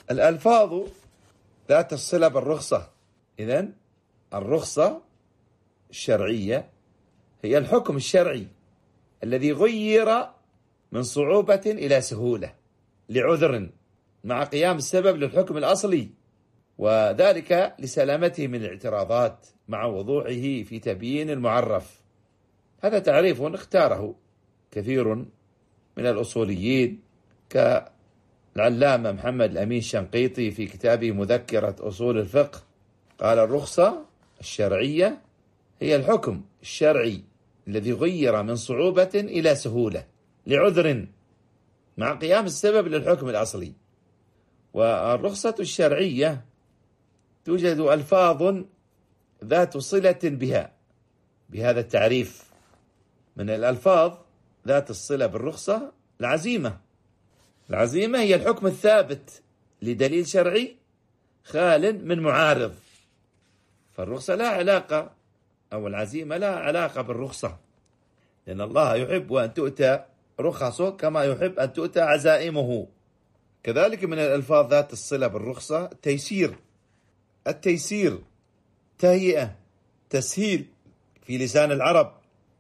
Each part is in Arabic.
الألفاظ ذات الصلة بالرخصة. إذن الرخصة الشرعية هي الحكم الشرعي الذي غير من صعوبة إلى سهولة لعذر مع قيام السبب للحكم الأصلي، وذلك لسلامته من الاعتراضات مع وضوحه في تبيين المعرف. هذا تعريف اختاره كثير من الأصوليين كالعلامة محمد الأمين الشنقيطي في كتابه مذكرة أصول الفقه. قال: الرخصة الشرعية هي الحكم الشرعي الذي غير من صعوبة إلى سهولة لعذر مع قيام السبب للحكم الأصلي. والرخصة الشرعية توجد ألفاظ ذات صلة بها بهذا التعريف. من الألفاظ ذات الصلة بالرخصة العزيمة هي الحكم الثابت لدليل شرعي خال من معارض. فالرخصة لا علاقة، أو العزيمة لا علاقة بالرخصة، لأن الله يحب أن تؤتى رخصه كما يحب أن تؤتى عزائمه. كذلك من الألفاظ ذات الصلة بالرخصة التيسير، تهيئة، تسهيل في لسان العرب.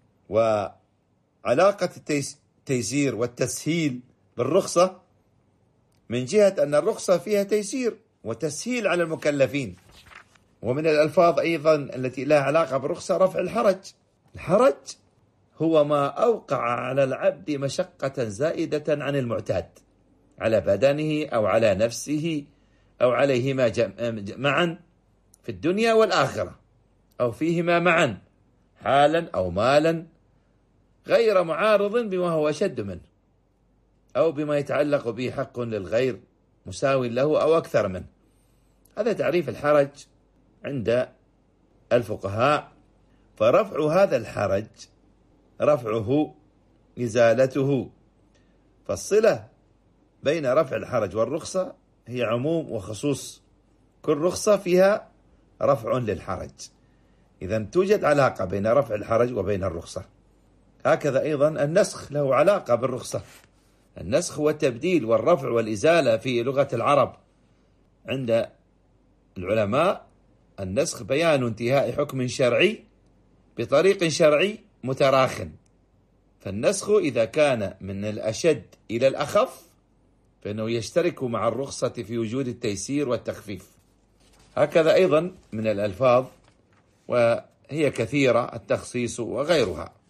وعلاقة التيسير والتسهيل بالرخصة من جهة أن الرخصة فيها تيسير وتسهيل على المكلفين. ومن الألفاظ أيضا التي لها علاقة بالرخصة رفع الحرج هو ما أوقع على العبد مشقة زائدة عن المعتاد على بدنه أو على نفسه أو عليهما معا في الدنيا والآخرة، أو فيهما معا حالا أو مالا، غير معارض بما هو أشد منه أو بما يتعلق به حق للغير مساو له أو أكثر منه. هذا تعريف الحرج عند الفقهاء. فرفع هذا الحرج رفعه إزالته. فالصلة بين رفع الحرج والرخصة هي عموم وخصوص، كل رخصة فيها رفع للحرج. إذن توجد علاقة بين رفع الحرج وبين الرخصة. هكذا أيضا النسخ له علاقة بالرخصة. النسخ هو التبديل والرفع والإزالة في لغة العرب. عند العلماء النسخ بيان انتهاء حكم شرعي بطريق شرعي متراخٍ. فالنسخ إذا كان من الأشد إلى الأخف فإنه يشترك مع الرخصة في وجود التيسير والتخفيف. هكذا أيضا من الألفاظ، وهي كثيرة، التخصيص وغيرها.